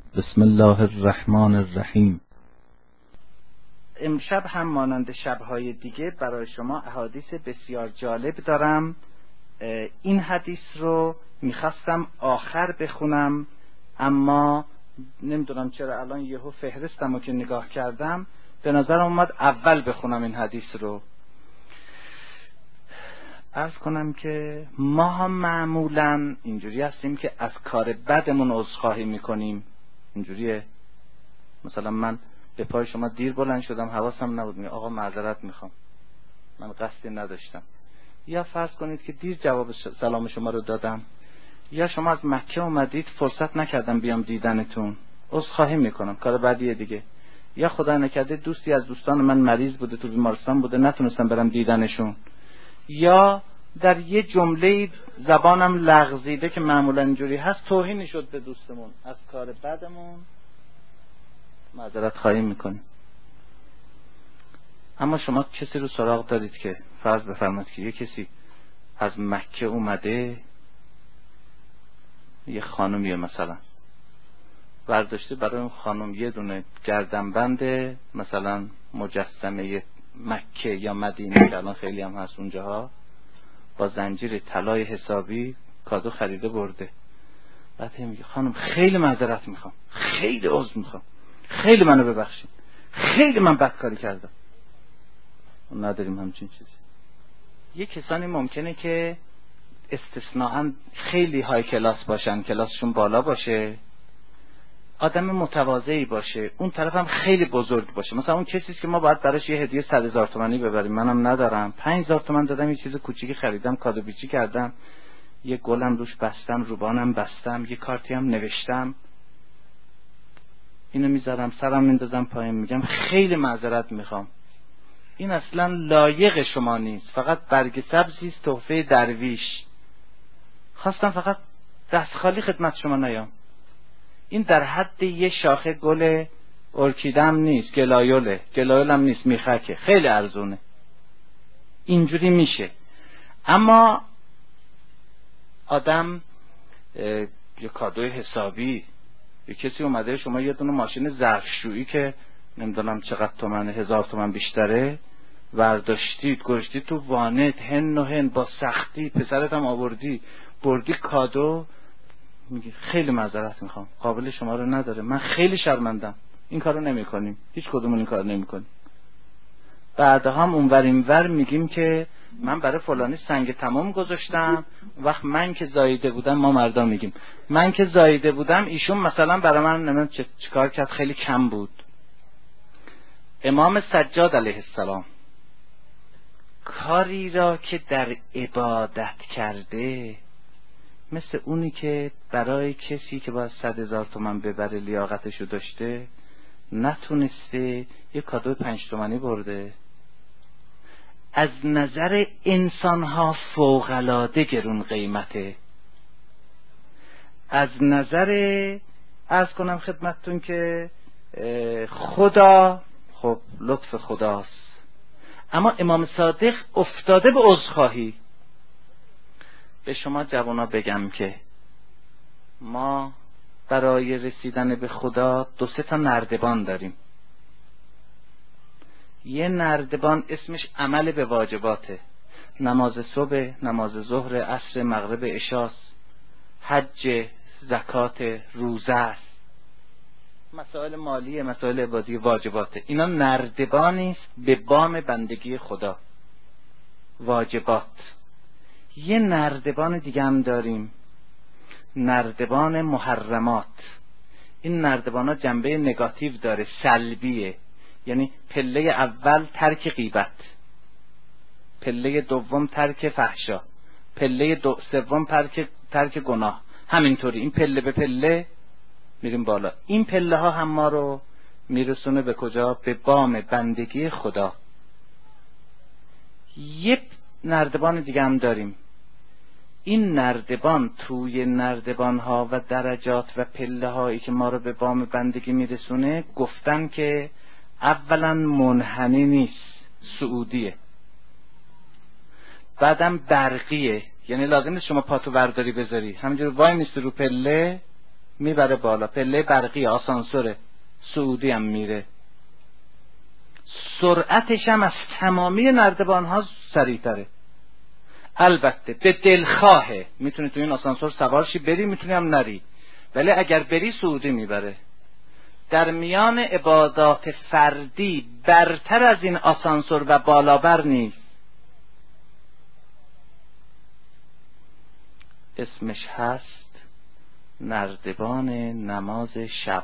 بسم الله الرحمن الرحیم. امشب هم مانند شب‌های دیگه برای شما احادیث بسیار جالب دارم. این حدیث رو میخواستم آخر بخونم، اما نمیدونم چرا الان یهو فهرستم و که نگاه کردم به نظر اومد اول بخونم این حدیث رو. عرض کنم که ما هم معمولا اینجوری هستیم که از کار بدمون عذرخواهی میکنیم. اینجوریه. مثلا من به پای شما دیر بلند شدم، حواسم نبود، میگم آقا معذرت میخوام، من قصدی نداشتم. یا فرض کنید که دیر جواب سلام شما رو دادم، یا شما از مکه اومدید فرصت نکردم بیام دیدنتون، عذرخواهی میکنم، کار بدیه دیگه. یا خدا نکرده دوستی از دوستان من مریض بوده، تو بیمارستان بوده، نتونستم برم دیدنشون. یا در یه جمله زبانم لغزیده که معمولا اینجوری هست، توهینی شد به دوستمون، از کار بدمون معذرت خواهی میکنیم. اما شما کسی رو سراغ دارید که فرض بفرمایید که یه کسی از مکه اومده، یه خانمیه مثلا برداشته برای اون خانم یه دونه گردنبند مثلا مجسمه مکه یا مدینه که الان خیلی هم هست اونجاها، با زنجیر طلای حسابی کادو خریده برده. بعد میگه خانم خیلی معذرت میخوام، خیلی عذر میخوام، خیلی منو ببخشید، خیلی من بدکاری کردم. نداریم همچین چیزی. یه کسانی ممکنه که استثناءً خیلی های کلاس باشن، کلاسشون بالا باشه، آدم متواضعی باشه، اون طرف هم خیلی بزرگ باشه. مثلا اون کسی که ما باید براش یه هدیه 100,000 تومانی ببریم، منم ندارم، 5,000 تومان دادم، یه چیز کوچیکی خریدم، کادو بیچی کردم، یه گلم روش بستم، روبانم بستم، یه کارتی هم نوشتم، اینو میذارم سرم میندازم پایین، میگم خیلی معذرت میخوام، این اصلا لایق شما نیست، فقط برگ سبزی است، تحفه درویش، خواستم فقط دست خالی خدمت شما نیام. این در حد یه شاخه گل ارکیدم نیست، گلایوله، گلایولم نیست، میخکه، خیلی ارزونه. اینجوری میشه. اما آدم یه کادوی حسابی، یه کسی اومده شما یه دونه ماشین ظرفشویی که نمیدونم چقدر تومنه، 1000 تومن بیشتره، ورداشتید گذاشتید تو وانت، هن و هن با سختی، پسرت هم آوردی بردی کادو، میگه خیلی معذرت میخوام، قابل شما رو نداره، من خیلی شرمندم، این کارو نمیکنیم، هیچ کدومون این کارو نمیکنیم. بعدا هم اونور اینور میگیم که من برای فلانی سنگ تمام گذاشتم، وقت من که زاییده بودم، ما مردا میگیم من که زاییده بودم، ایشون مثلا برای من نمیدونم چیکار کرد، خیلی کم بود. امام سجاد علیه السلام کاری را که در عبادت کرده، مثل اونی که برای کسی که باید 100,000 تومان ببره لیاقتشو داشته، نتونسته، یه کادو 5 تومانی برده. از نظر انسانها فوق‌العاده گرون قیمته. از نظر عرض کنم خدمتتون که خدا، خب لطف خداست. اما امام صادق افتاده به عذرخواهی. به شما جوانا بگم که ما برای رسیدن به خدا 2-3 تا نردبان داریم. یه نردبان اسمش عمل به واجباته، نماز صبح، نماز ظهر، عصر، مغرب، عشاء، حج، زکات، روزه است، مسائل مالی، مسائل عبادی، واجباته. اینا نردبانی است به بام بندگی خدا، واجبات. یه نردبان دیگه هم داریم، نردبان محرمات. این نردبان ها جنبه نگاتیو داره، سلبیه. یعنی پله اول ترک غیبت، پله دوم ترک فحشا، پله سوم ترک گناه، همینطوری این پله به پله میریم بالا. این پله ها هم ما رو میرسونه به کجا؟ به بام بندگی خدا. یه نردبان دیگه هم داریم. این نردبان توی نردبان ها و درجات و پله هایی که ما رو به بام بندگی میرسونه، گفتن که اولا منحنی نیست، صعودیه، بعدم برقیه، یعنی لازم نیست شما پاتو برداری بذاری، همینجور وای میستی رو پله میبره بالا، پله برقی آسانسوره، صعودی هم میره، سرعتش هم از تمامی نردبان ها سریعتره. البته به دلخواهه، میتونی تو این آسانسور سوار شی بری، میتونی هم نری، ولی اگر بری صعودی میبره. در میان عبادات فردی برتر از این آسانسور و بالابر نیست. اسمش هست نردبان نماز شب.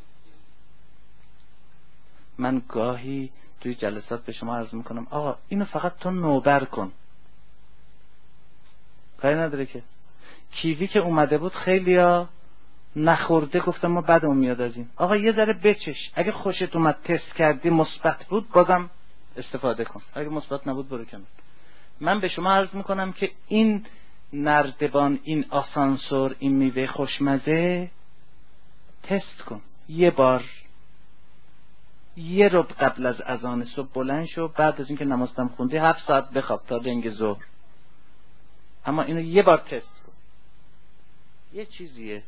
من گاهی توی جلسات به شما عرض میکنم آقا اینو فقط تو نوبر کن، کاری نداره که. کیوی که اومده بود خیلیا نخورده، گفتم ما بدمون میاد از این. آقا یه ذره بچش، اگه خوشت اومد تست کردی مثبت بود بازم استفاده کن، اگه مثبت نبود برو کنار. من به شما عرض میکنم که این نردبان، این آسانسور، این میوه خوشمزه تست کن یه بار، یه ربع قبل از اذان صبح بلند شو، بعد از اینکه نمازتم خوندی 7 ساعت بخواب تا لنگ ظهر، اما اینو یه بار تست کن. یه چیزیه.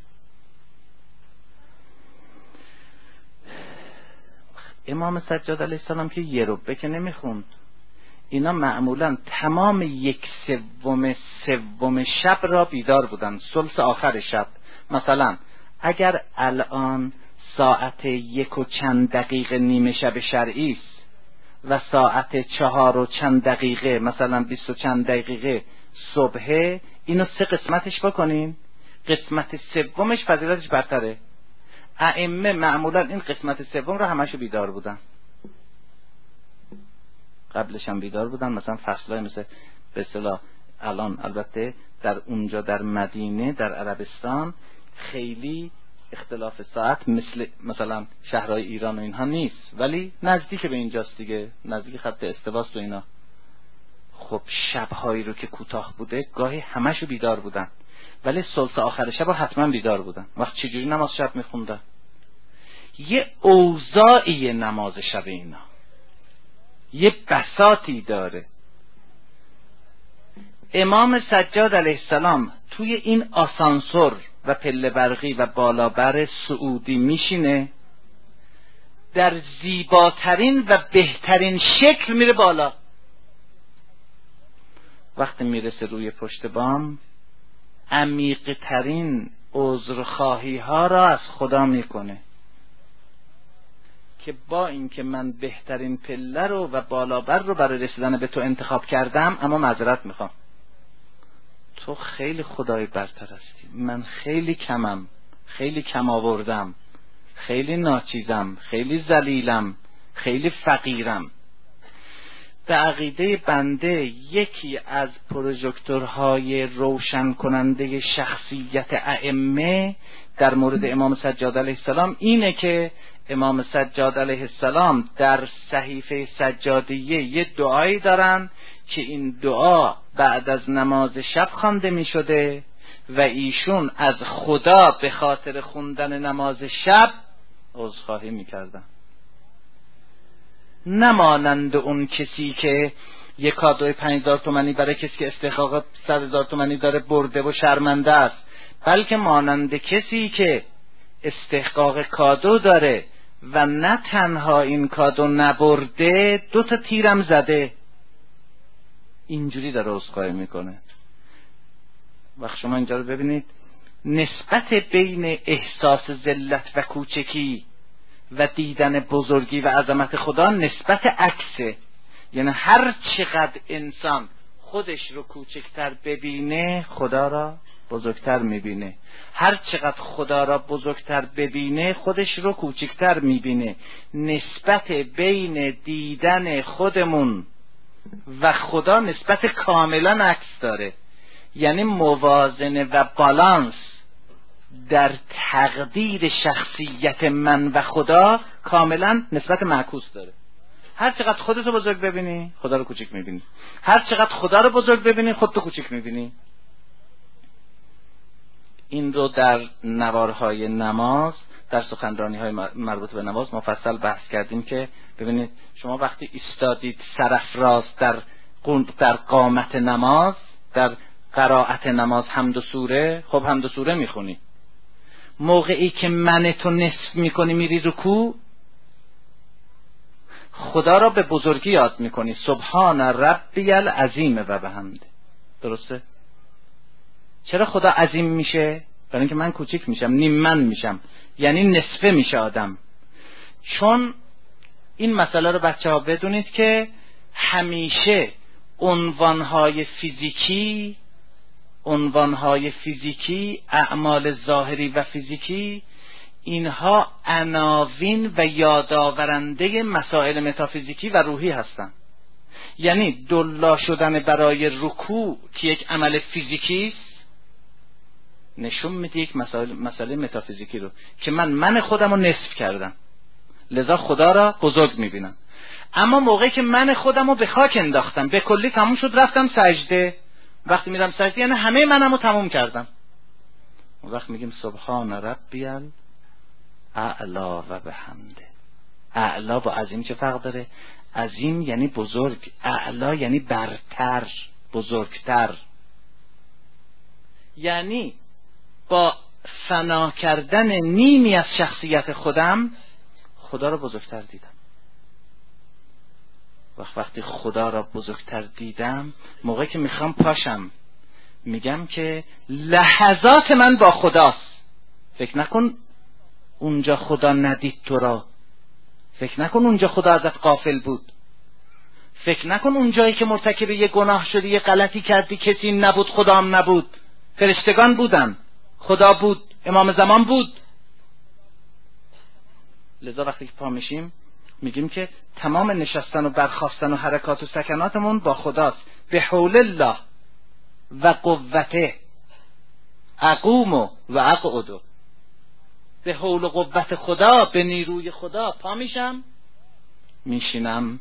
امام سجاد علیه السلام که یه ربع که نمیخوند، اینا معمولا تمام 1/3 شب را بیدار بودن، ثلث آخر شب. مثلا اگر الان ساعت 1 و چند دقیقه نیمه شب شرعی است و ساعت 4 و چند دقیقه مثلا 20 و چند دقیقه صبحه، اینو 3 قسمتش بکنین، قسمت سومش فضیلتش برتره. ائمه معمولا این قسمت سوم رو همشو بیدار بودن، قبلش هم بیدار بودن. مثلا فصلای مثل به اصطلاح الان البته در اونجا در مدینه در عربستان خیلی اختلاف ساعت مثلا شهرهای ایران و اینها نیست، ولی نزدیک به اینجاست دیگه، نزدیک خط استواست و اینا. خب شبهایی رو که کوتاه بوده گاهی همشو بیدار بودن، ولی ثلث آخر شب رو حتما بیدار بودن. وقت چجوری نماز شب میخوندن؟ یه اوضاعی نماز شب اینا یه بساطی داره. امام سجاد علیه السلام توی این آسانسور و پله برقی و بالابر سعودی میشینه، در زیباترین و بهترین شکل میره بالا. وقتی میرسه روی پشت بام، عمیق‌ترین عذرخواهی ها را از خدا میکنه که با اینکه من بهترین پله رو و بالابر رو برای رسیدن به تو انتخاب کردم، اما معذرت میخوام، تو خیلی خدای برتر هستی، من خیلی کمم، خیلی کم آوردم، خیلی ناچیزم، خیلی ذلیلم، خیلی فقیرم. به عقیده بنده یکی از پروژکتورهای روشن کننده شخصیت ائمه در مورد امام سجاد علیه السلام اینه که امام سجاد علیه السلام در صحیفه سجادیه یه دعایی دارن که این دعا بعد از نماز شب خوانده می شده و ایشون از خدا به خاطر خوندن نماز شب عذرخواهی می کردن. نمانند اون کسی که یک کادوی 5000 تومانی برای کسی که استحقاق 100,000 تومانی داره برده و شرمنده است، بلکه مانند کسی که استحقاق کادو داره و نه تنها این کادو نبرده 2 تا تیرم زده، اینجوری داره عذرخواهی میکنه. وقت شما اینجا رو ببینید، نسبت بین احساس ذلت و کوچکی و دیدن بزرگی و عظمت خدا نسبت عکسه. یعنی هر چقدر انسان خودش رو کوچکتر ببینه خدا را بزرگتر میبینه، هر چقدر خدا را بزرگتر ببینه خودش رو کوچکتر میبینه. نسبت بین دیدن خودمون و خدا نسبت کاملا عکس داره. یعنی موازنه و بالانس در تقدیر شخصیت من و خدا کاملا نسبت معکوس داره. هر چقدر خودتو بزرگ ببینی خدا رو کوچک میبینی، هر چقدر خدا رو بزرگ ببینی خودتو کوچک میبینی. این رو در نوارهای نماز، در سخنرانی‌های مربوط به نماز مفصل بحث کردیم که ببینید شما وقتی ایستادید سرافراز در قامت نماز، در قرائت نماز حمد و سوره، خب حمد و سوره میخونی، موقعی که من تو نصف میکنی میری رکوع، خدا را به بزرگی یاد میکنی، سبحان ربی العظیم و بحمده. درسته؟ چرا خدا عظیم میشه؟ برای اینکه من کوچیک میشم، نیم من میشم، یعنی نصفه میشه آدم. چون این مسئله رو بچه‌ها بدونید که همیشه عنوانهای فیزیکی، اعمال ظاهری و فیزیکی، اینها عناوین و یادآورنده مسائل متافیزیکی و روحی هستند. یعنی دلا شدن برای رکوع که یک عمل فیزیکی است، نشون میده یک مسئله متافیزیکی رو که من خودم رو نصف کردم، لذا خدا را بزرگ میبینم. اما موقعی که من خودم رو به خاک انداختم، به کلی تموم شد، رفتم سجده، وقتی میرم سجده یعنی همه منم رو تموم کردم. اون وقت میگیم سبحان ربی الاعلی و بحمده. اعلا با عظیم چه فرق داره؟ عظیم یعنی بزرگ، اعلا یعنی برتر، بزرگتر. یعنی با فنا کردن نیمی از شخصیت خودم خدا را بزرگتر دیدم. وقتی خدا را بزرگتر دیدم، موقعی که میخوام پاشم میگم که لحظات من با خداست. فکر نکن اونجا خدا ندید تو را، فکر نکن اونجا خدا ازت غافل بود، فکر نکن اونجایی که مرتکب یه گناه شدی، یه غلطی کردی، کسی نبود، خدا هم نبود، فرشتگان بودن، خدا بود، امام زمان بود. لذا وقتی که پا میشیم میگیم که تمام نشستن و برخاستن و حرکات و سکناتمون با خداست. به حول الله و قوته اقوم و اقعد. به حول و قوت خدا، به نیروی خدا پا میشم، میشینم.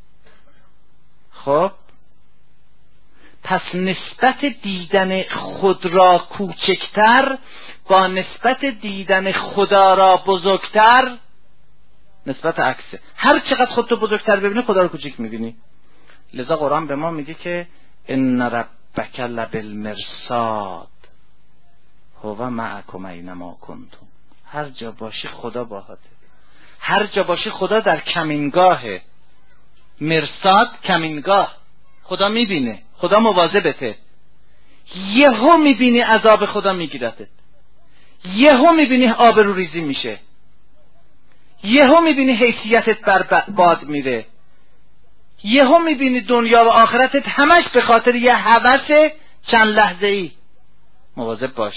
خب پس نسبت دیدن خود را کوچکتر با نسبت دیدن خدا را بزرگتر نسبت عکسه. هر چقدر خودتو بزرگتر ببینی خدا رو کوچیک میبینی. لذا قرآن به ما میگه که ان ربک لبالمرصاد هو معکم اینما کنتم. هر جا باشی خدا باهاته، هر جا باشی خدا در کمینگاهه. مرصاد کمینگاه، خدا میبینه، خدا مواظبته. یهو میبینی عذاب خدا میگیرتت، یهو میبینی آبروریزی میشه، یهو میبینی حیثیتت برباد میره، یهو میبینی دنیا و آخرتت همش به خاطر یه هوس چند لحظه ای. مواظب باش.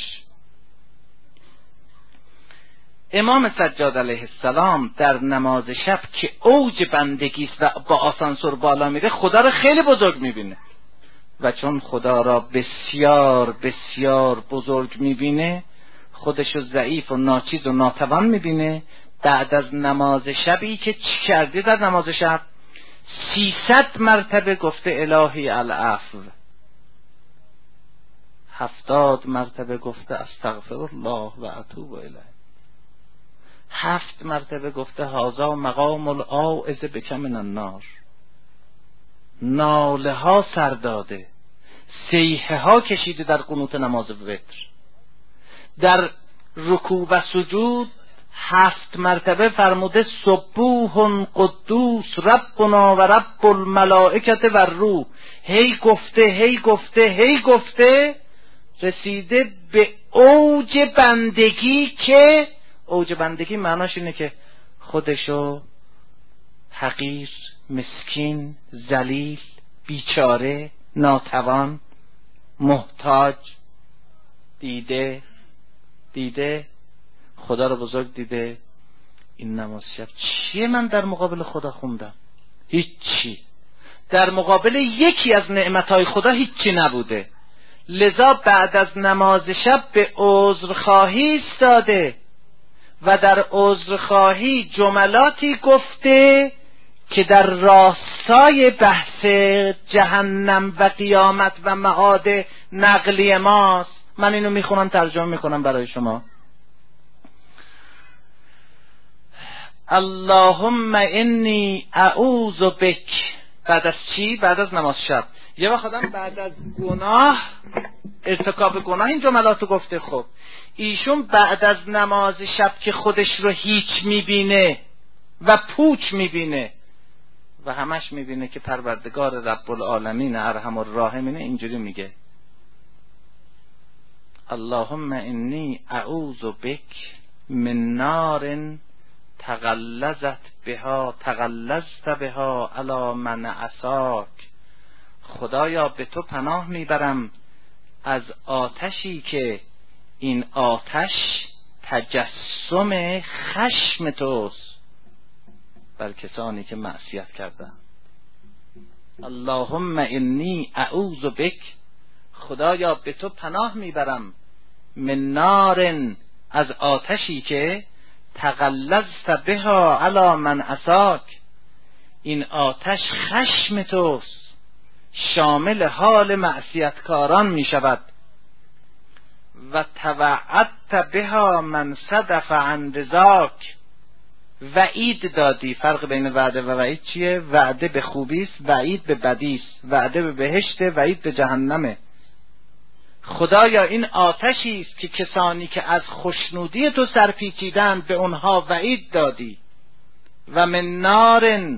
امام سجاد علیه السلام در نماز شب که اوج بندگی است و با آسانسور بالا میره، خدا رو خیلی بزرگ میبینه و چون خدا را بسیار بسیار بزرگ میبینه، خودشو ضعیف و ناچیز و ناتوان میبینه. بعد از نماز شبی که چی کردی در نماز شب 300 مرتبه گفته الهی العفو، 70 مرتبه گفته استغفر الله و اتوب الیه، 7 مرتبه گفته هذا مقام العاعز بک من النار. ناله ها سر داده، صیحه ها کشیده در قنوت نماز وتر. در رکوع و سجود 7 مرتبه فرموده سبوح قدوس ربنا و رب الملائکه و الروح. هی گفته رسیده به اوج بندگی، که اوج بندگی معناش اینه که خودشو حقیر، مسکین، ذلیل، بیچاره، ناتوان، محتاج دیده خدا رو بزرگ دیده. این نماز شب چیه من در مقابل خدا خوندم؟ هیچی. در مقابل یکی از نعمتهای خدا هیچی نبوده. لذا بعد از نماز شب به عذرخواهی ایستاده و در عذرخواهی جملاتی گفته که در راستای بحث جهنم و قیامت و معاد نقلی ماست. من اینو میخونم، ترجمه میکنم برای شما. اللهم انی اعوذ بک. بعد از چی؟ بعد از نماز شب. یه وقت آدم بعد از گناه، ارتکاب گناه این جملاتو گفته. خب ایشون بعد از نماز شب که خودش رو هیچ میبینه و پوچ میبینه و همش میبینه که پروردگار رب العالمین ارحم الراحمین اینجوری میگه اللهم انی اعوذ بک من نار تغلظت بها علی من عصاک. خدایا به تو پناه میبرم از آتشی که این آتش تجسم خشم توست بر کسانی که معصیت کردن. اللهم انی اعوذ بک، خدایا به تو پناه میبرم من نار، از آتشی که تغلظت بها علی من عصاک، این آتش خشم توست، شامل حال معصیتکاران می شود. و توعدت بها من صدف عن رضاک، وعید دادی. فرق بین وعده و وعید چیه؟ وعده به خوبی است، وعید به بدی است. وعده به بهشت، وعید به جهنمه. خدایا این آتشی است که کسانی که از خوشنودی تو سرپیچیدند به اونها وعید دادی. و من نار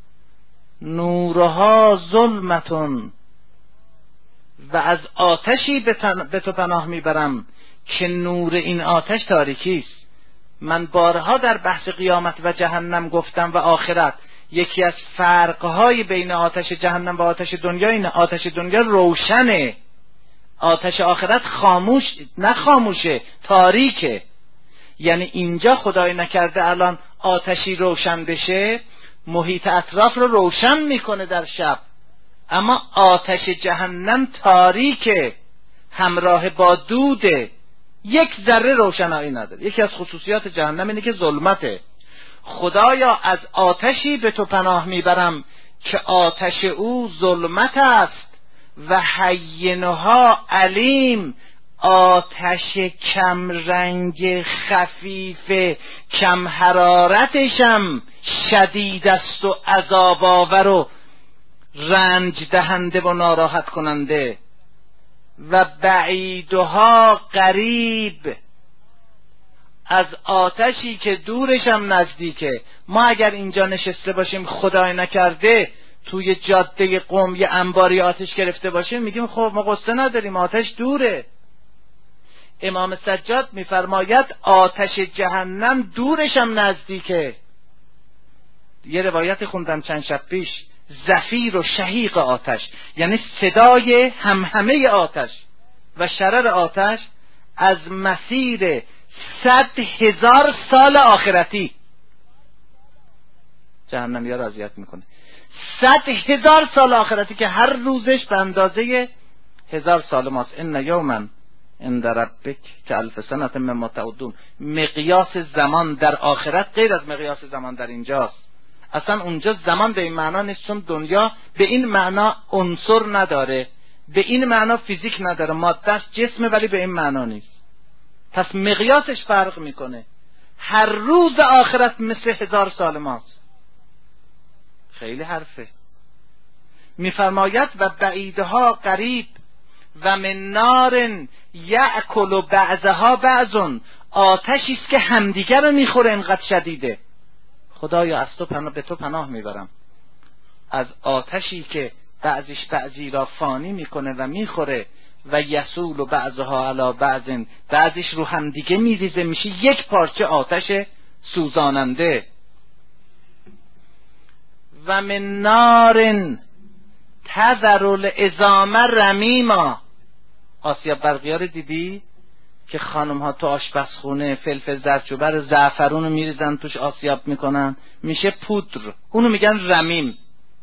نورها ظلمتون، و از آتشی به تو پناه میبرم که نور این آتش تاریکی است. من بارها در بحث قیامت و جهنم گفتم و آخرت، یکی از فرقهای بین آتش جهنم و آتش دنیا اینه آتش دنیا روشنه، آتش آخرت خاموشه، تاریکه. یعنی اینجا خدای نکرده الان آتشی روشن بشه محیط اطراف رو روشن میکنه در شب، اما آتش جهنم تاریکه، همراه با دوده، یک ذره روشنایی نداره. یکی از خصوصیات جهنم اینه که ظلمته. خدایا از آتشی به تو پناه میبرم که آتش او ظلمت است و حینها علیم، آتش کم رنگ خفیف کم حرارتشم شدید است و عذاب آور و رنج دهنده و ناراحت کننده. و بعیدها قریب، از آتشی که دورشم نزدیکه. ما اگر اینجا نشسته باشیم خدای نکرده توی جاده قم یه انباری آتش گرفته باشیم میگیم خب ما قصه نداریم، آتش دوره. امام سجاد میفرماید آتش جهنم دورشم نزدیکه. یه روایت خوندم چند شب پیش، زفیر و شهیق آتش، یعنی صدای همهمه آتش و شرر آتش از مسیر 100,000 سال آخرتی. جهنم یا اذیت میکنه 100,000 سال آخرتی که هر روزش به اندازه 1000 سال ماست. ان یوما عند ربک که الف سنة مما تعدون. مقیاس زمان در آخرت غیر از مقیاس زمان در اینجاست. اصلا اونجا زمان به این معنا نیست، چون دنیا به این معنا عنصر نداره، به این معنا فیزیک نداره، ماده است، جسمه، ولی به این معنا نیست. پس مقیاسش فرق میکنه. هر روز آخرت مثل 1000 سال ماست. خیلی حرفه. میفرماید و بعیدها قریب و من نار یأکل بعضها بعض، آتشی است که همدیگر رو میخوره، اینقدر شدیده. خدایا از تو به تو پناه میبرم از آتشی که بعضیش بعضی را فانی میکنه و میخوره. و یسول و بعضها علی بعض، بعضیش رو هم دیگه میریزه، میشه یک پارچه آتش سوزاننده. و من نار تذر العظام رمیما. آسیا برقیار دیدی که خانم ها تو آشپزخونه فلفل زردچوبه زعفرون رو میریزن توش آسیاب میکنن، میشه پودر، اونو میگن رمیم.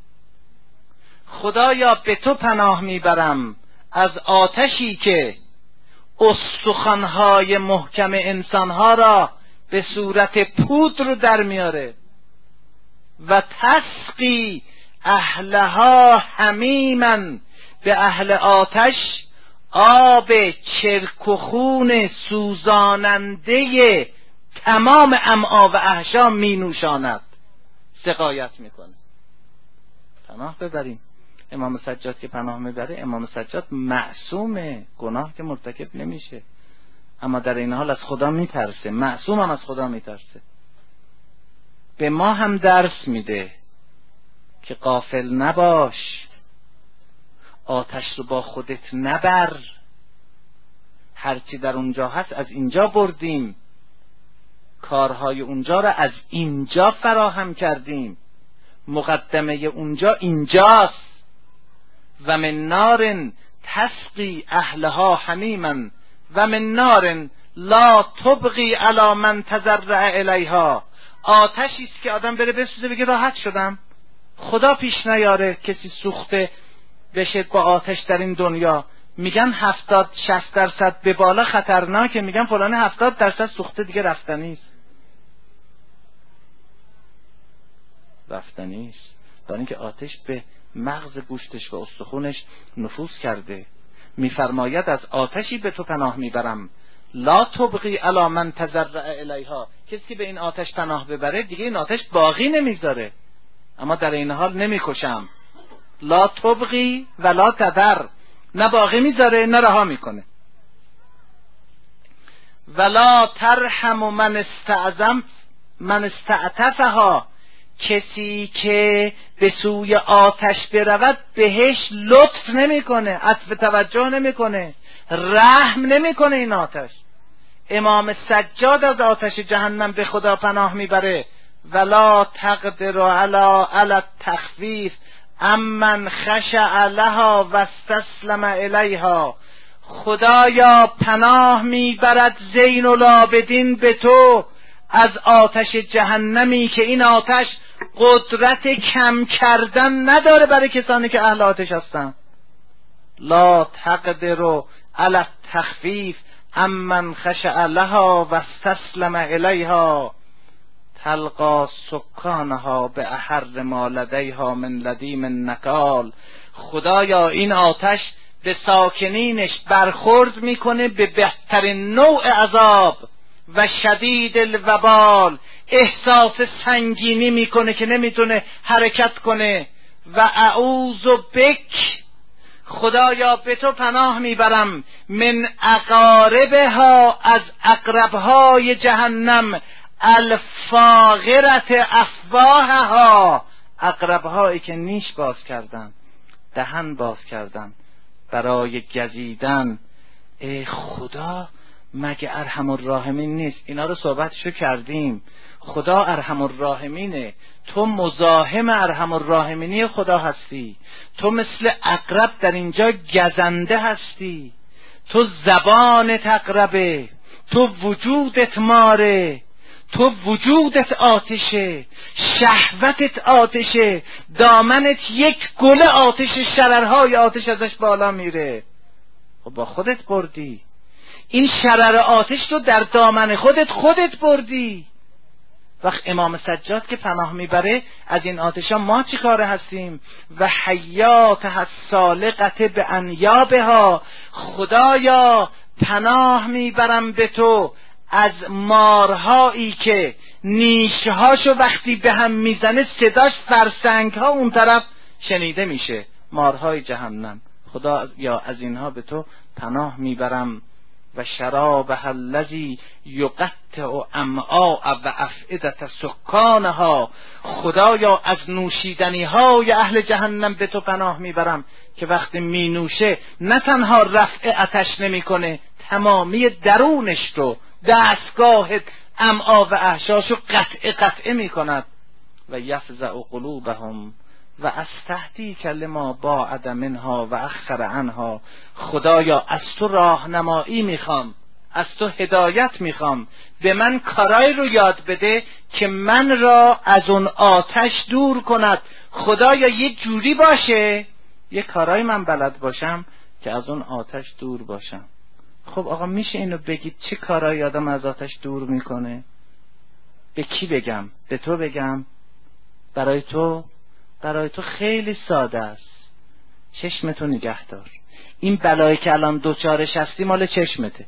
خدایا به تو پناه میبرم از آتشی که استخوان‌های محکم انسانها را به صورت پودر در میاره. و تسقی اهلها حمیما، به اهل آتش آب چرک و خون سوزاننده تمام امعا و احشا می نوشاند، سقایت میکنه. پناه ببریم. امام سجاد که پناه میبره، امام سجاد معصومه، گناه که مرتکب نمیشه، اما در این حال از خدا میترسه، معصوم هم از خدا میترسه. به ما هم درس میده که غافل نباش، آتش رو با خودت نبر، هرچی در اونجا هست از اینجا بردیم، کارهای اونجا را از اینجا فراهم کردیم، مقدمه اونجا اینجاست. و من نار تسقی اهلها حمیما و من نار لا تبقی علی من تضرع الیها. آتشی است که آدم بره بسوزه بگه راحت شدم، خدا پیش نیاره کسی سوخته بشه با آتش در این دنیا. میگن 70-60% به بالا خطرناکه، میگن فلان 70% سوخته دیگه رفتنیست. دارین اینکه آتش به مغز گوشتش و استخونش نفوذ کرده. میفرماید از آتشی به تو پناه میبرم، لا تبقی علی من تضرع الیها. کسی که به این آتش پناه ببره دیگه این آتش باقی نمیذاره، اما در این حال نمیکشم. لا تبقی ولا تذر، نه باقی میذاره نه رها میکنه. ولا ترحم من استعطفها، کسی که به سوی آتش برود بهش لطف نمیکنه، عطف توجه نمیکنه، رحم نمیکنه این آتش. امام سجاد از آتش جهنم به خدا پناه میبره. ولا تقدر علی التخفیف امن خشع لها و استسلم الیها. خدایا پناه میبرد زین العابدین به تو از آتش جهنمی که این آتش قدرت کم کردن نداره برای کسانی که اهل آتش هستن. لا تقدر علی التخفیف امن خشع لها و استسلم الیها تلقا سکانها به احر ما لدیها من لدیم نکال. خدایا این آتش به ساکنینش برخورد میکنه به بهترین نوع عذاب و شدید الوبال، احساس سنگینی میکنه که نمیتونه حرکت کنه. و اعوذ بک، خدایا به تو پناه میبرم، من اقاربها، از اقربهای جهنم، الفاغرت افواهها، اقربهایی که نیش باز کردن، دهن باز کردن برای گزیدن. ای خدا مگه ارحم الراحمین نیست؟ اینا رو صحبتشو کردیم. خدا ارحم الراحمینه، تو مزاحم ارحم الراحمینی خدا هستی، تو مثل عقرب در اینجا گزنده هستی، تو زبانت عقربه، تو وجودت ماره، تو وجودت آتشه، شهوتت آتشه، دامنت یک گل آتش، شررهای آتش ازش بالا میره. خب با خودت بردی این شرر آتش رو، در دامن خودت بردی. وقت امام سجاد که پناه میبره از این آتشا ما چی کاره هستیم؟ و حیات السالقه به انیابها، خدایا پناه میبرم به تو از مارهایی که نیشهاشو وقتی به هم میزنه صداش فرسنگ ها اون طرف شنیده میشه، مارهای جهنم. خدا یا از اینها به تو پناه میبرم. و شرابها الذی یقطع امعاء و افئده سکانها، خدایا از نوشیدنی های اهل جهنم به تو پناه میبرم که وقتی می نوشه نه تنها رفع آتش نمیکنه، تمامی درونش رو، دستگاه امعاء و احشاشو قطعه میکند. و یفزع قلوبهم و استهدیک لما باعد منها و اخر عنها، خدایا از تو راهنمایی میخوام، از تو هدایت میخوام، به من کارای رو یاد بده که من را از اون آتش دور کند. خدایا یه جوری باشه یه کارای من بلد باشم که از اون آتش دور باشم. خب آقا میشه اینو بگید چه کارایی آدم از آتش دور میکنه؟ به کی بگم؟ به تو بگم؟ برای تو خیلی ساده است. چشمتو نگه دار. این بلایی که الان دوچارش هستی مال چشمته.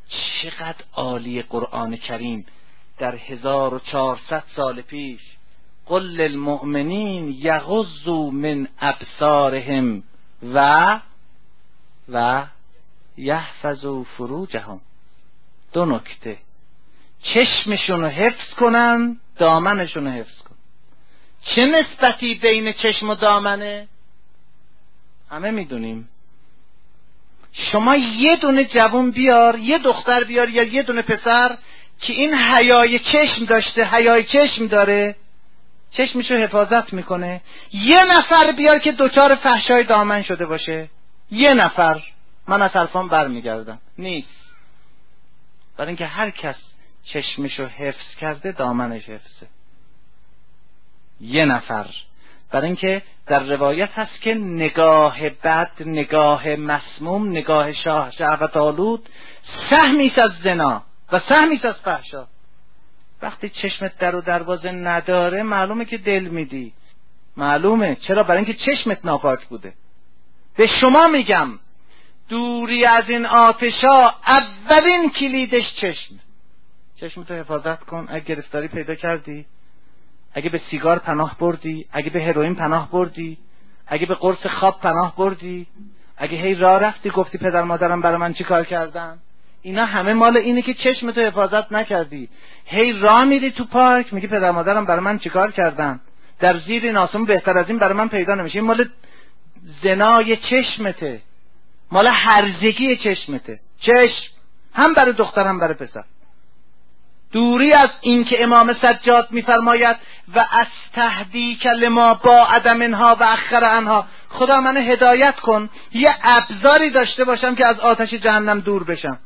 چقدر عالی قرآن کریم در 1400 سال پیش قل للمؤمنین یغضوا من ابصارهم و یحفظوا فروجهم. دو نکته: چشمشون رو حفظ کنن، دامنشون رو حفظ کن. چه نسبتی بین چشم و دامنه؟ همه میدونیم. شما یه دونه جوون بیار، یه دختر بیار یا یه دونه پسر که این حیای چشم داشته، حیای چشم داره، چشمشو حفاظت میکنه. یه نفر بیار که دچار فحشای دامن شده باشه، یه نفر. من از حرفام برمیگردم، نیست. برای اینکه هر کس چشمشو حفظ کرده دامنش حفظه. یه نفر. برای اینکه در روایت هست که نگاه بد، نگاه مسموم، نگاه شهوت آلود سهمی است از زنا و سهمی است از فحشا. وقتی چشمت در و دروازه نداره معلومه که دل میدی. معلومه. چرا؟ برای اینکه چشمت ناپاک بوده. به شما میگم دوری از این آتشا اولین کلیدش چشم. چشمتو حفاظت کن. اگه گرفتاری پیدا کردی، اگه به سیگار پناه بردی، اگه به هروئین پناه بردی، اگه به قرص خواب پناه بردی، اگه هی راه رفتی گفتی پدر مادرم برای من چی کار کردن، اینا همه مال اینه که چشمتو حفاظت نکردی. هی راه میری تو پارک میگی پدر مادرم برای من چی کار کردن، در زیر این آسمون بهتر از این برای من پیدا نمیشه. این مال زنای چشمته، مال هرزگی چشمته. چشم هم برای دختر هم برای پسر. دوری از این که امام سجاد میفرماید و استهدیک لما بعد منها و اخر عنها، خدا منو هدایت کن یه ابزاری داشته باشم که از آتش جهنم دور بشم.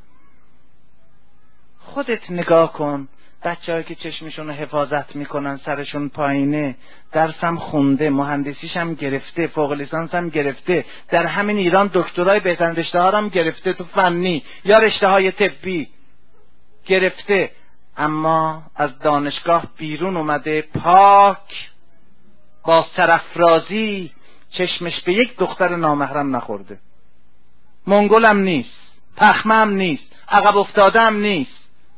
خودت نگاه کن، بچه‌هایی که چشمشون رو حفاظت میکنن، سرشون پایینه، درسم خونده، مهندسیش هم گرفته، فوق لیسانس هم گرفته، در همین ایران دکترای بهترین رشته ها هم گرفته، تو فنی یا رشته های طبی گرفته، اما از دانشگاه بیرون اومده پاک با سرافرازی، چشمش به یک دختر نامحرم نخورده، منگولم نیست، پخمه هم نیست، عقب افتاده هم نیست.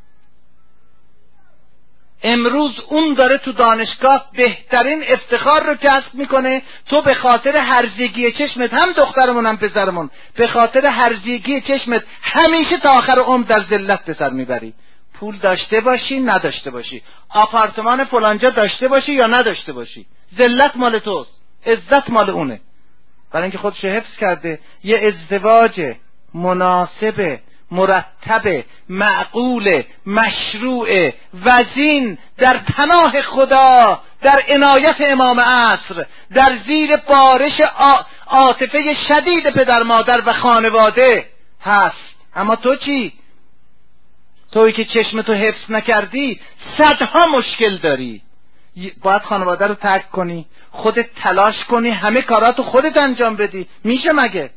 امروز اون داره تو دانشگاه بهترین افتخار رو کسب میکنه، تو به خاطر هرزگی چشمت، هم دخترمون هم پسرمون، به خاطر هرزگی چشمت همیشه تا آخر عمر در ذلت به سر میبری. پول داشته باشی نداشته باشی، آپارتمان فلانجا داشته باشی یا نداشته باشی، ذلت مال توست، عزت مال اونه. برای اینکه خودش حفظ کرده. یه ازدواج مناسب، مرتب، معقول، مشروع، وزین، در پناه خدا، در عنایت امام عصر، در زیر بارش عاطفه شدید پدر مادر و خانواده هست. اما تو چی؟ تویی که چشمتو حفظ نکردی صدها مشکل داری. باید خانواده رو ترک کنی، خودت تلاش کنی، همه کاراتو خودت انجام بدی. میشه مگه؟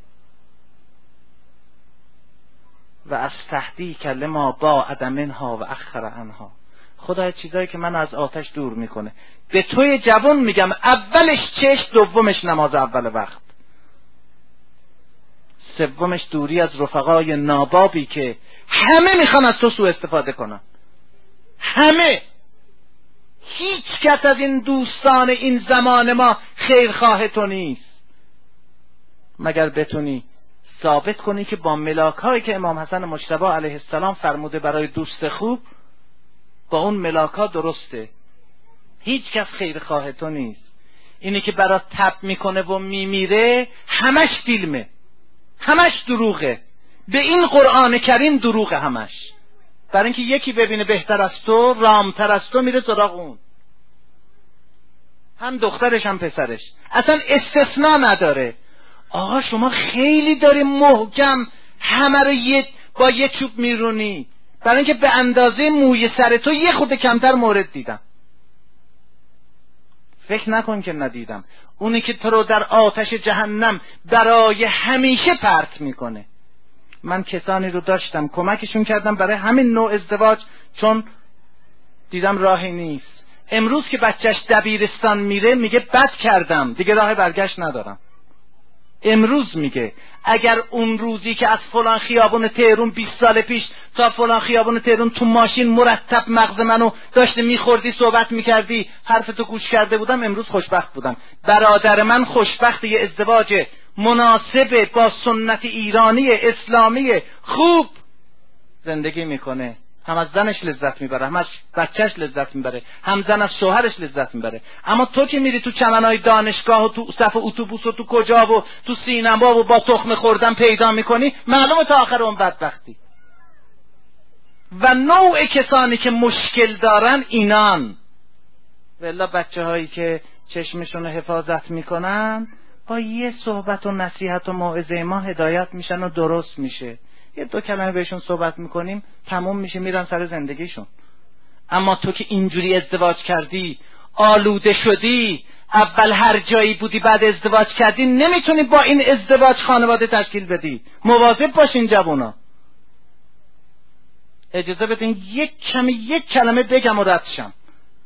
و از تهدی کلمه با منها و اخر عنها. خدا چیزایی که من از آتش دور میکنه. به توی جوان میگم اولش چشم، دومش نماز اول وقت، سومش دوری از رفقای نابابی که همه میخوان از تو سوء استفاده کنن. همه. هیچ کس از این دوستان این زمان ما خیرخواه تو نیست، مگر بتونی ثابت کنی که با ملاک هایی که امام حسن مجتبی علیه السلام فرموده برای دوست خوب، با اون ملاک ها درسته. هیچ کس خیرخواه تو نیست. اینی که برات تب میکنه و میمیره همش فیلمه، همش دروغه. به این قرآن کریم دروغه همش. برای اینکه یکی ببینه بهتر از تو، رامتر از تو، میره سراغ اون، هم دخترش هم پسرش، اصلا استثناء نداره. آقا شما خیلی داری محکم همه رو با یه چوب میرونی. برای اینکه به اندازه موی سر تو یه خورده کمتر مورد دیدم. فکر نکن که ندیدم. اونی که تو رو در آتش جهنم برای همیشه پرت میکنه. من کسانی رو داشتم کمکشون کردم برای همین نوع ازدواج، چون دیدم راهی نیست. امروز که بچهش دبیرستان میره میگه بد کردم، دیگه راه برگشت ندارم. امروز میگه اگر اون روزی که از فلان خیابون تهران 20 سال پیش تا فلان خیابون تهران تو ماشین مرتب مغز منو داشته میخوردی، صحبت میکردی، حرفتو گوش کرده بودم، امروز خوشبخت بودم. برادر من خوشبخت، یه ازدواج مناسب با سنت ایرانی اسلامی خوب زندگی میکنه، هم از زنش لذت میبره، هم از بچهش لذت میبره، هم زن از شوهرش لذت میبره. اما تو که میری تو چمنهای دانشگاه و تو صف اتوبوس و تو کجا و تو سینما و با تخم خوردن پیدا میکنی، معلومه تا آخر اون بدبختی. و نوع کسانی که مشکل دارن اینان. والله بچه هایی که چشمشون حفاظت میکنن با یه صحبت و نصیحت و موعظه ما هدایت میشن و درست میشه. یه 2 کلمه بهشون صحبت میکنیم تموم میشه، میرن سر زندگیشون. اما تو که اینجوری ازدواج کردی، آلوده شدی، اول هر جایی بودی بعد ازدواج کردی، نمیتونی با این ازدواج خانواده تشکیل بدی. مواظب باشین جوونا. اجازه بدین یک کلمه بگم و رد شم.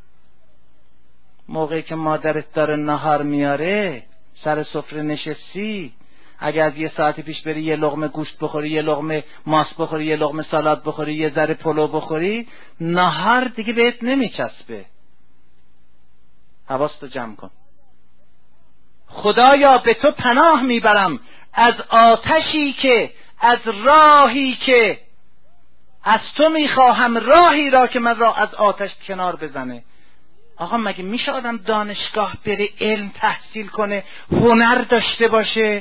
موقعی که مادرت داره نهار میاره، سر سفره نشستی، اگه از یه ساعتی پیش بری یه لقمه گوشت بخوری، یه لقمه ماست بخوری، یه لقمه سالاد بخوری، یه ذره پلو بخوری، نهار دیگه بهت نمیچسبه. حواستو جمع کن. خدایا به تو پناه میبرم از آتشی که، از راهی که از تو میخواهم، راهی را که من را از آتش کنار بزنه. آقا مگه میشه آدم دانشگاه بره، علم تحصیل کنه، هنر داشته باشه،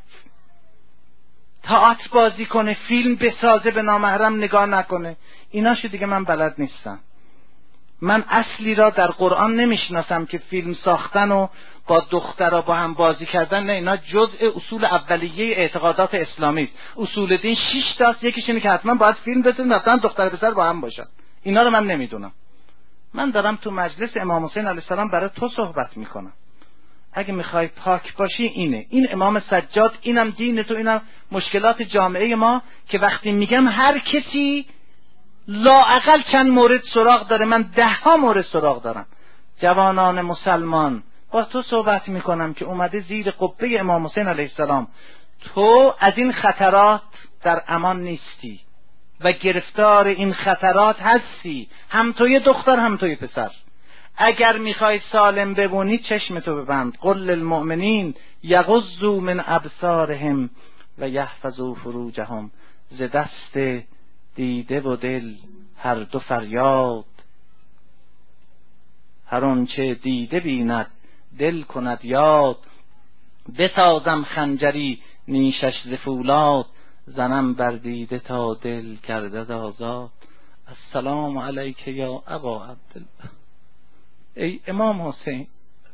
تئاتر بازی کنه، فیلم بسازه، به نامحرم نگاه نکنه؟ ایناشو دیگه من بلد نیستم. من اصلی را در قرآن نمیشناسم که فیلم ساختن و با دخترها با هم بازی کردن. نه، اینا جزء اصول اولیه اعتقادات اسلامی است. اصول دین 6 تاست. یکیش اینه که حتما باید فیلم بسازن، حتما دختر پسر با هم باشن. اینا رو من نمیدونم. من دارم تو مجلس امام حسین علیه السلام برای تو صحبت میکنم. اگه میخوای پاک باشی اینه، این امام سجاد، اینم دین تو، اینم مشکلات جامعه ما، که وقتی میگم هر کسی لااقل چند مورد سراغ داره، من 10 مورد سراغ دارم. جوانان مسلمان، با تو صحبت میکنم که اومده زیر قبه امام حسین علیه السلام. تو از این خطرات در امان نیستی و گرفتار این خطرات هستی، هم توی دختر هم توی پسر. اگر میخوای سالم بمونی چشمتو ببند. قل للمؤمنین یغضوا من ابصارهم و یحفظوا فروجهم. ز دست دیده و دل هر دو فریاد، هر آنچه دیده بیند دل کند یاد. بسازم خنجری نیشش ز فولاد، زنم بر دیده تا دل گردد آزاد. السلام علیک یا ابا عبدالله. ای امام حسین،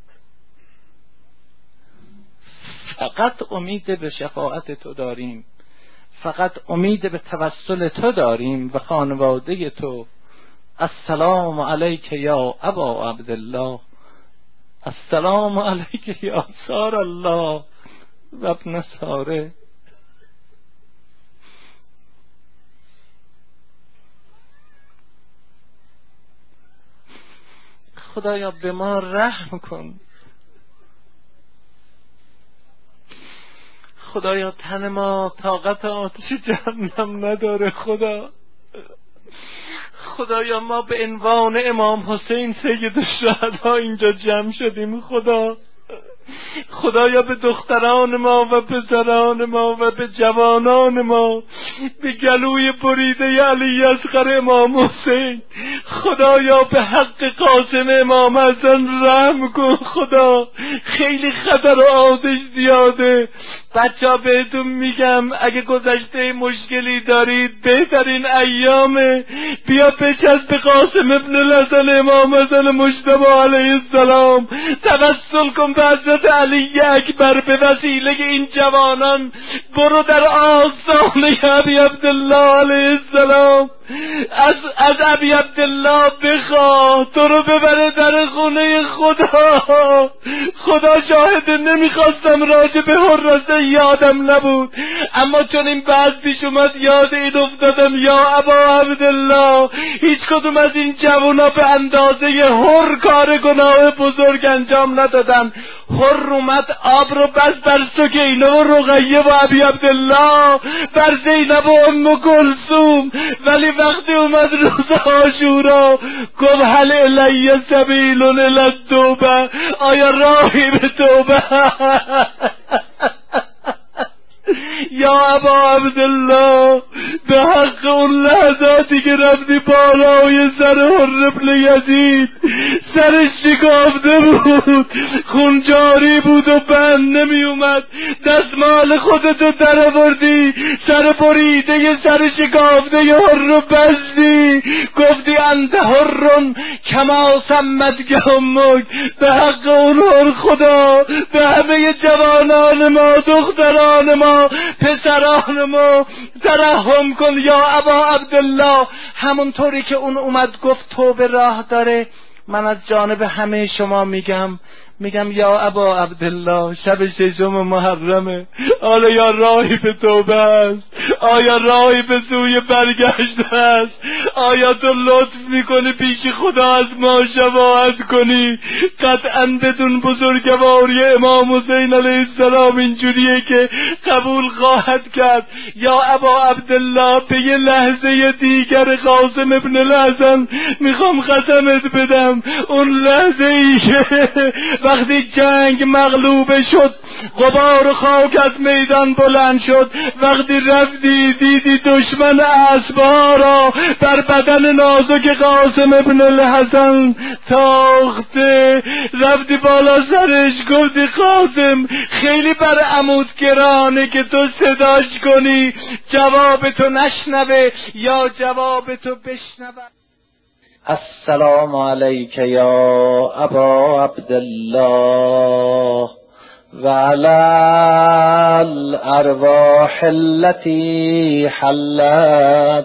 فقط امید به شفاعت تو داریم، فقط امید به توسل تو داریم و خانواده تو. السلام علیک یا ابا عبدالله، السلام علیک یا سار الله و ابن ساره. خدایا به ما رحم کن. خدایا تن ما طاقت آتش جهنم نداره. خدایا ما به عنوان امام حسین سید الشهدا اینجا جمع شدیم. خدایا به دختران ما و پسران ما و به جوانان ما، به گلوی بریده علی اصغر امام حسین، خدایا به حق قاسم امام حسن رحم کن. خدا خیلی خطر و آتش زیاده. بچه‌ها بهتون میگم اگه گذشته مشکلی دارید، بهترین ایامه، بیا بچسب به قاسم ابن الحسن امام حسن مجتبی علیه السلام، توسل کن به حضرت علی اکبر. به وسیله این جوانان برو در آستانه ابی عبدالله علیه السلام، از ابی عبدالله بخواه تو رو ببره در خونه خدا. خدا شاهد، نمیخواستم راجع به حراسه یادم نبود، اما چون این بحث پیش اومد یاد این افتادم. یا ابا عبدالله، هیچ کدوم از این جوانا به اندازه حر کار گناه بزرگ انجام ندادن. حرمت آب رو بس بر سکینه و رقیه و ابی عبدالله، بر زینب و ام کلثوم، ولی وقتی اومد روز عاشورا گفت هل الی سبیل الی التوبه، آیا راهی به توبه؟ یا ابا عبدالله، به حق اون لحظاتی که رفتی بالای سر حر بن یزید، سرش شکافته بود، خون جاری بود و بند نمی اومد، دستمال خودتو در آوردی، سر بریده سر شکافته حر بستی، گفتی انت حر کما سمتک امک. به حق اون حر خدا به همه جوانان ما، دختران ما، پسران ما ترحم کن یا ابا عبدالله. همونطوری که اون اومد گفت توبه راه داره، من از جانب همه شما میگم یا ابا عبدالله، شب ششم محرمه، حالا یا راهی به توبه است، آیا راهی به سوی برگشت است؟ آیا تو لطف میکنی پیش خدا از ما شفاعت کنی؟ قطعا بدون بزرگواری امام حسین علیه السلام اینجوریه که قبول خواهد کرد. یا ابا عبدالله، به یه لحظه دیگر قاسم ابن الحسن میخوام قسمت بدم، اون لحظه ای که وقتی جنگ مغلوبه شد، غبار خاک از میدان بلند شد، وقتی رفتی دیدی دشمن اسبها را بر بدن نازک قاسم ابن الحسن تاخته، رفتی بالا سرش گفتی قاسم خیلی بر عمود گرانه که تو صداش کنی، جواب تو نشنوه یا جواب تو بشنوه. السلام علیک یا ابا عبدالله و علی الارواح التي حلت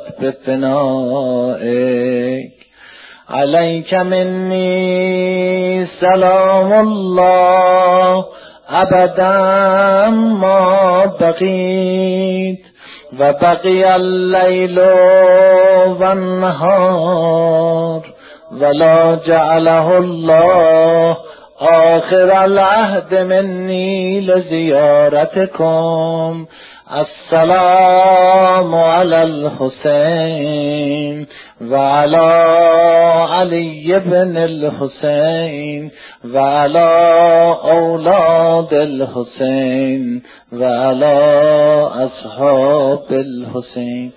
بفنائک، علیک منی سلام الله ابدا ما بقیت و بقی اللیل و النهار ولا جعله الله آخر العهد منی لزیارتکم. السلام علی الحسین و علی علی بن الحسین و علی اولاد الحسین و علی اصحاب الحسین.